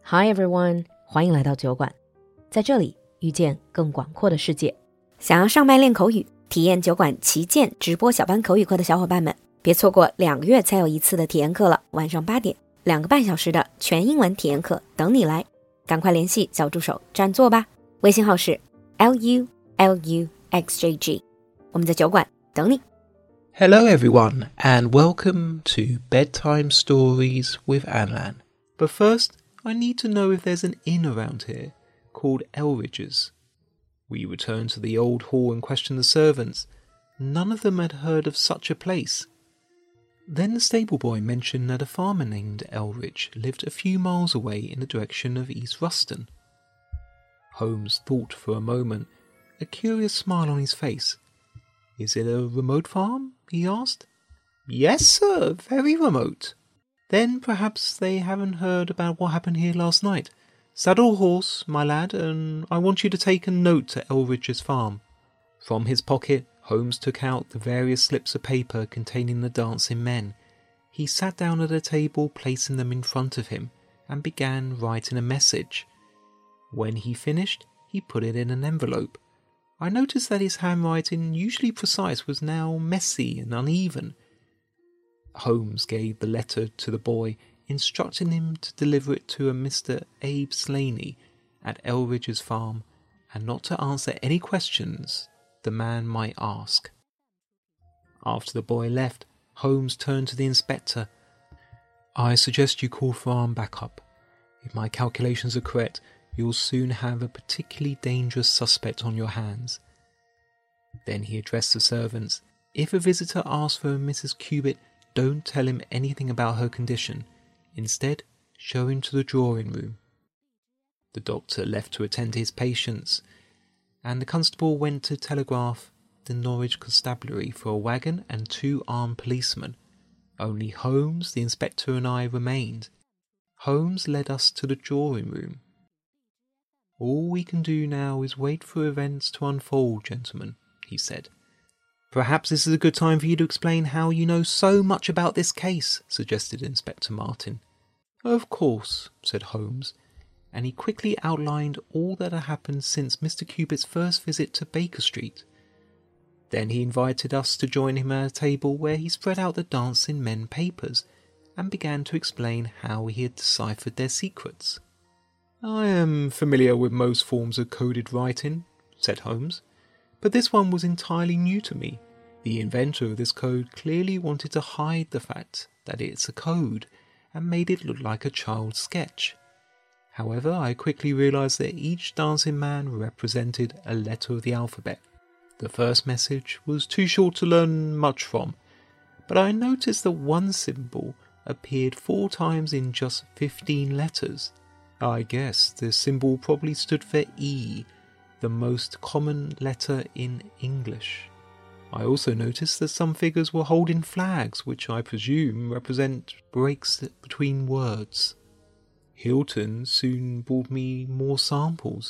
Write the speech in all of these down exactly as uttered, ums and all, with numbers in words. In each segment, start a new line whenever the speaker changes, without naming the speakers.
Hi everyone， 欢迎来到酒馆，在这里遇见更广阔的世界。
想要上麦练口语，体验酒馆旗舰直播小班口语课的小伙伴们，别错过两个月才有一次的体验课了，晚上八点，两个半小时的全英文体验课等你来，赶快联系小助手占座吧，微信号是 L U L U X J G， 我们在酒馆等你。
Hello everyone and welcome to Bedtime Stories with Anlan. But first, I need to know if there's an inn around here called Elridge's. We returned to the old hall and questioned the servants. None of them had heard of such a place. Then the stable boy mentioned that a farmer named Elridge lived a few miles away in the direction of East Ruston. Holmes thought for a moment, a curious smile on his face. Is it a remote farm? He asked. Yes, sir, very remote. Then perhaps they haven't heard about what happened here last night. Saddle a horse, my lad, and I want you to take a note to Elridge's farm. From his pocket, Holmes took out the various slips of paper containing the dancing men. He sat down at a table, placing them in front of him, and began writing a message. When he finished, he put it in an envelope. I noticed that his handwriting, usually precise, was now messy and uneven. Holmes gave the letter to the boy, instructing him to deliver it to a Mister Abe Slaney at Elridge's farm, and not to answer any questions the man might ask. After the boy left, Holmes turned to the inspector. I suggest you call for armed backup. If my calculations are correct, you'll soon have a particularly dangerous suspect on your hands. Then he addressed the servants. If a visitor asks for Missus Cubitt, don't tell him anything about her condition. Instead, show him to the drawing room. The doctor left to attend to his patients, and the constable went to telegraph the Norwich Constabulary for a wagon and two armed policemen. Only Holmes, the inspector, and I remained. Holmes led us to the drawing room. All we can do now is wait for events to unfold, gentlemen, he said. Perhaps this is a good time for you to explain how you know so much about this case, suggested Inspector Martin. Of course, said Holmes, and he quickly outlined all that had happened since Mister Cubitt's first visit to Baker Street. Then he invited us to join him at a table where he spread out the dancing men papers and began to explain how he had deciphered their secrets. I am familiar with most forms of coded writing, said Holmes, but this one was entirely new to me. The inventor of this code clearly wanted to hide the fact that it's a code and made it look like a child's sketch. However, I quickly realized that each dancing man represented a letter of the alphabet. The first message was too short to learn much from, but I noticed that one symbol appeared four times in just fifteen letters. I guess the symbol probably stood for E, the most common letter in English. I also noticed that some figures were holding flags, which I presume represent breaks between words. Hilton soon brought me more samples.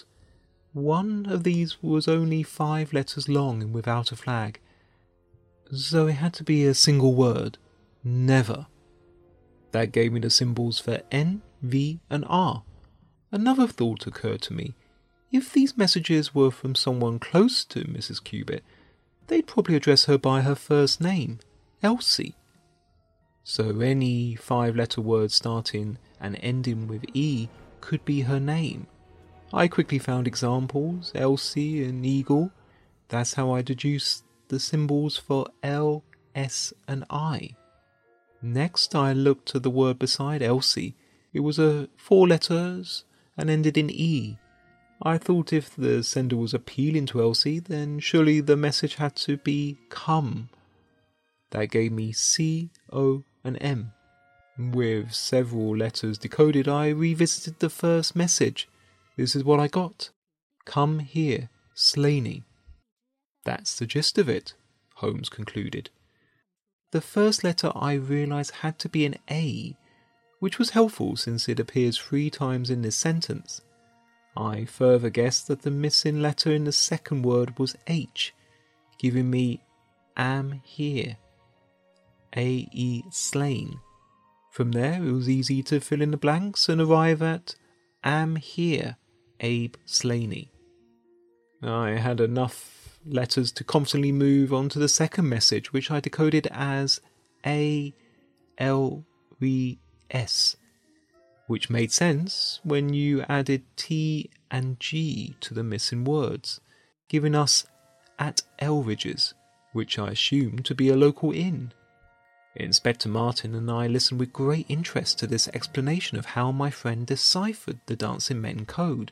One of these was only five letters long and without a flag, so it had to be a single word, never. That gave me the symbols for N, V and R. Another thought occurred to me. If these messages were from someone close to Missus Cubitt, they'd probably address her by her first name, Elsie. So any five-letter word starting and ending with E could be her name. I quickly found examples, Elsie and Eagle. That's how I deduced the symbols for L, S and I. Next I looked at the word beside Elsie. It was a four letters and ended in E. I thought if the sender was appealing to Elsie, then surely the message had to be come. That gave me C, O and M. With several letters decoded, I revisited the first message. This is what I got. Come here, Slaney. That's the gist of it, Holmes concluded. The first letter I realised had to be an A, which was helpful since it appears three times in this sentence. I further guessed that the missing letter in the second word was H, giving me am here. A E slain. From there it was easy to fill in the blanks and arrive at am here, Abe Slaney. I had enough letters to confidently move on to the second message, which I decoded as A L V S, which made sense when you added T and G to the missing words, giving us at Elridge's, which I assumed to be a local inn. Inspector Martin and I listened with great interest to this explanation of how my friend deciphered the Dancing Men code.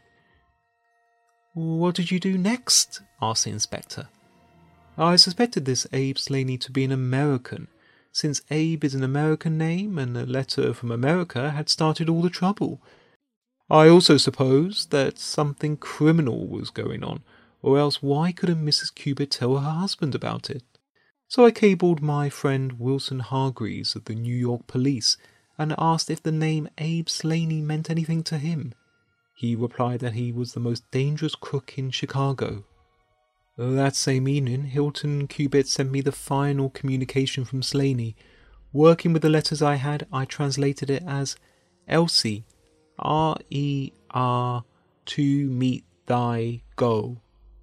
"What did you do next?" asked the inspector. I suspected this Abe Slaney to be an American, since Abe is an American name and a letter from America had started all the trouble. I also supposed that something criminal was going on, or else why couldn't Missus Cubitt tell her husband about it? So I cabled my friend Wilson Hargreaves of the New York police and asked if the name Abe Slaney meant anything to him. He replied that he was the most dangerous crook in Chicago. That same evening, Hilton Cubitt sent me the final communication from Slaney. Working with the letters I had, I translated it as Elsie, R E R, to meet thy go.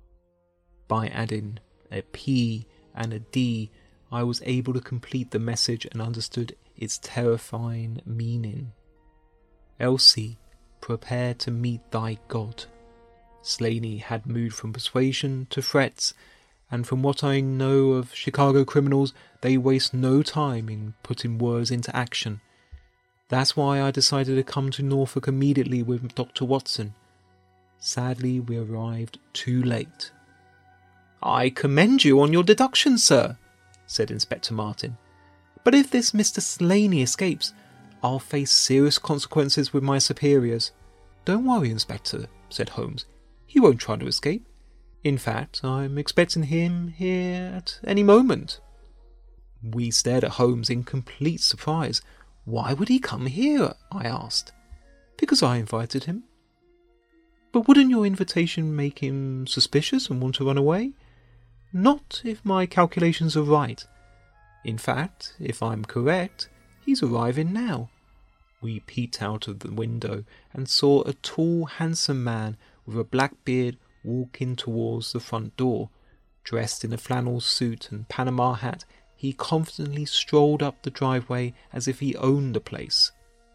By adding a P and a D, I was able to complete the message and understood its terrifying meaning. Elsie, prepare to meet thy God. Slaney had moved from persuasion to threats, and from what I know of Chicago criminals, they waste no time in putting words into action. That's why I decided to come to Norfolk immediately with Doctor Watson. Sadly, we arrived too late. "I commend you on your deduction, sir," said Inspector Martin. "But if this Mister Slaney escapes, I'll face serious consequences with my superiors." "Don't worry, Inspector," said Holmes. "He won't try to escape. In fact, I'm expecting him here at any moment." We stared at Holmes in complete surprise. "Why would he come here?" I asked. "Because I invited him." "But wouldn't your invitation make him suspicious and want to run away?" "Not if my calculations are right. In fact, if I'm correct, he's arriving now." We peeked out of the window and saw a tall, handsome man with a black beard walking towards the front door. Dressed in a flannel suit and Panama hat, he confidently strolled up the driveway as if he owned the place.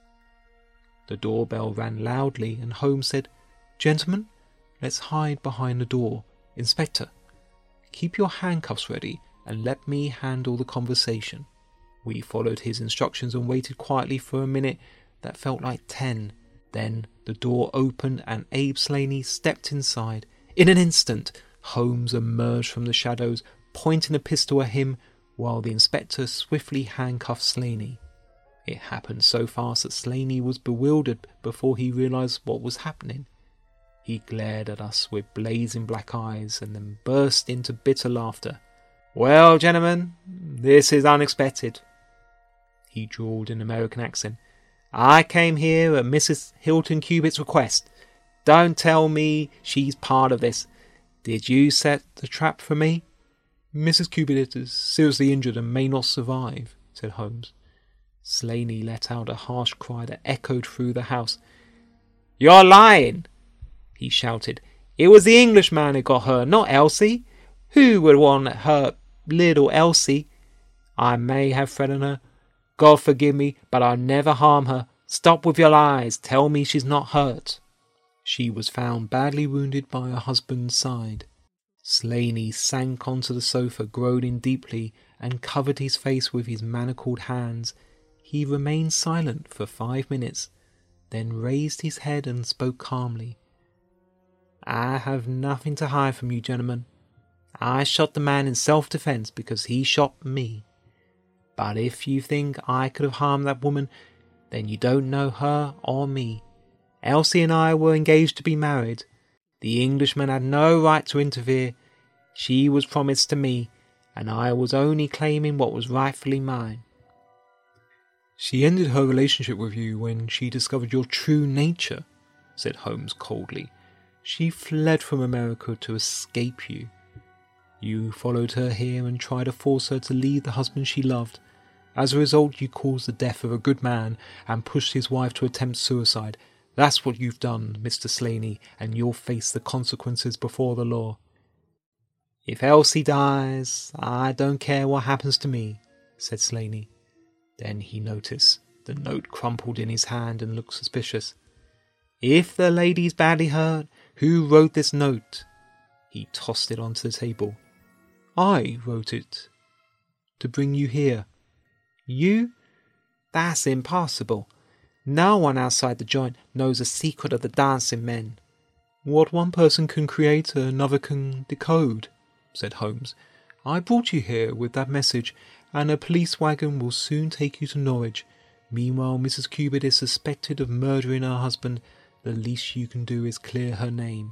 The doorbell rang loudly and Holmes said, "Gentlemen, let's hide behind the door. Inspector, keep your handcuffs ready and let me handle the conversation." We followed his instructions and waited quietly for a minute that felt like ten. Then the door opened and Abe Slaney stepped inside. In an instant, Holmes emerged from the shadows, pointing a pistol at him, while the inspector swiftly handcuffed Slaney. It happened so fast that Slaney was bewildered before he realized what was happening. He glared at us with blazing black eyes and then burst into bitter laughter. "Well, gentlemen, this is unexpected," he drawled in an American accent. "I came here at Missus Hilton Cubitt's request. Don't tell me she's part of this. Did you set the trap for me?" "Missus Cubitt is seriously injured and may not survive," said Holmes. Slaney let out a harsh cry that echoed through the house. "You're lying!" he shouted. "It was the Englishman who got her, not Elsie. Who would want to hurt little Elsie? I may have threatened her. God forgive me, but I'll never harm her. Stop with your lies. Tell me she's not hurt." She was found badly wounded by her husband's side. Slaney sank onto the sofa, groaning deeply, and covered his face with his manacled hands. He remained silent for five minutes, then raised his head and spoke calmly. "I have nothing to hide from you, gentlemen. I shot the man in self-defense because he shot me. But if you think I could have harmed that woman, then you don't know her or me. Elsie and I were engaged to be married. The Englishman had no right to interfere. She was promised to me, and I was only claiming what was rightfully mine." "She ended her relationship with you when she discovered your true nature," said Holmes coldly. "She fled from America to escape you. You followed her here and tried to force her to leave the husband she loved. As a result, you caused the death of a good man and pushed his wife to attempt suicide. That's what you've done, Mister Slaney, and you'll face the consequences before the law. If Elsie dies, I don't care what happens to me, said Slaney. Then he noticed the note crumpled in his hand and looked suspicious. If the lady's badly hurt, who wrote this note? He tossed it onto the table. I wrote it. To bring you here. You? That's impossible. No one outside the joint knows the secret of the dancing men. What one person can create, another can decode, said Holmes. I brought you here with that message, and a police wagon will soon take you to Norwich. Meanwhile, Missus Cubitt is suspected of murdering her husband. The least you can do is clear her name.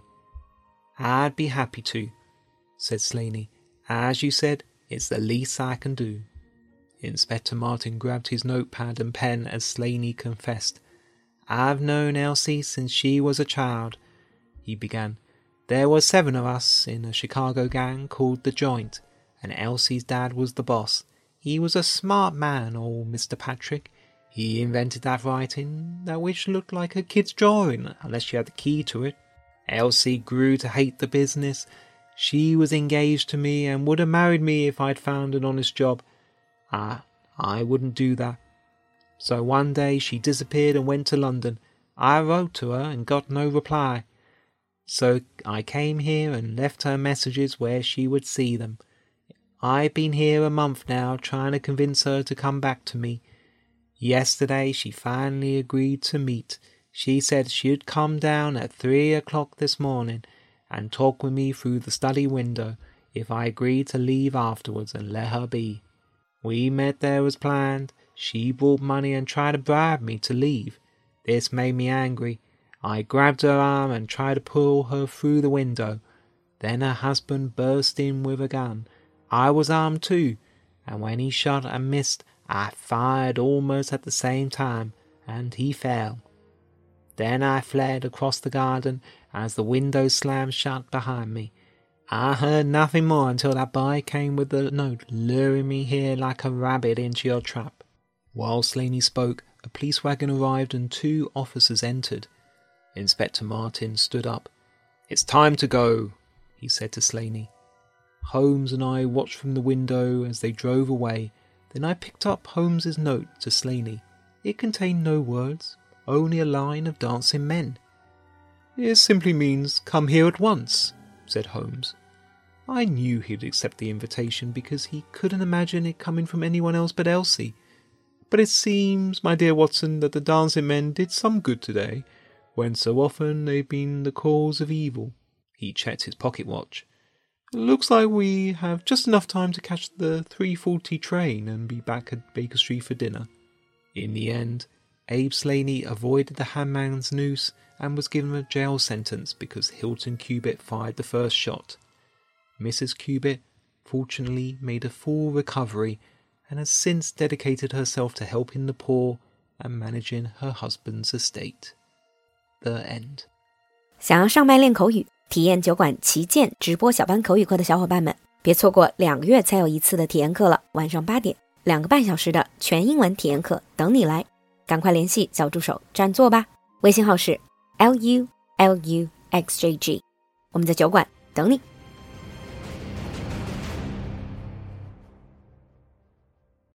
I'd be happy to, said Slaney. As you said, it's the least I can do. Inspector Martin grabbed his notepad and pen as Slaney confessed. I've known Elsie since she was a child, he began. There were seven of us in a Chicago gang called The Joint, and Elsie's dad was the boss. He was a smart man, old Mister Patrick. He invented that writing, that which looked like a kid's drawing, unless you had the key to it. Elsie grew to hate the business. She was engaged to me and would have married me if I'd found an honest job. I, I wouldn't do that. So one day she disappeared and went to London. I wrote to her and got no reply. So I came here and left her messages where she would see them. I've been here a month now trying to convince her to come back to me. Yesterday she finally agreed to meet. She said she'd come down at three o'clock this morning and talk with me through the study window if I agreed to leave afterwards and let her be. We met there as planned. She brought money and tried to bribe me to leave. This made me angry. I grabbed her arm and tried to pull her through the window. Then her husband burst in with a gun. I was armed too, and when he shot and missed, I fired almost at the same time, and he fell. Then I fled across the garden as the window slammed shut behind me. I heard nothing more until that boy came with the note, luring me here like a rabbit into your trap. While Slaney spoke, a police wagon arrived and two officers entered. Inspector Martin stood up. It's time to go, he said to Slaney. Holmes and I watched from the window as they drove away. Then I picked up Holmes's note to Slaney. It contained no words, only a line of dancing men. It simply means, come here at once, said Holmes. I knew he'd accept the invitation because he couldn't imagine it coming from anyone else but Elsie. But it seems, my dear Watson, that the dancing men did some good today, when so often they've been the cause of evil. He checked his pocket watch. Looks like we have just enough time to catch the three forty train and be back at Baker Street for dinner. In the end, Abe Slaney avoided the hangman's noose and was given a jail sentence because Hilton Cubitt fired the first shot. Missus Cubitt fortunately made a full recovery and has since dedicated herself to helping the poor and managing her husband's estate. The end.
想要上麦练口语，体验酒馆旗舰直播小班口语课的小伙伴们，别错过两个月才有一次的体验课了，晚上八点，两个半小时的全英文体验课等你来，赶快联系小助手占座吧。微信号是 L U L U X J G， 我们在酒馆等你。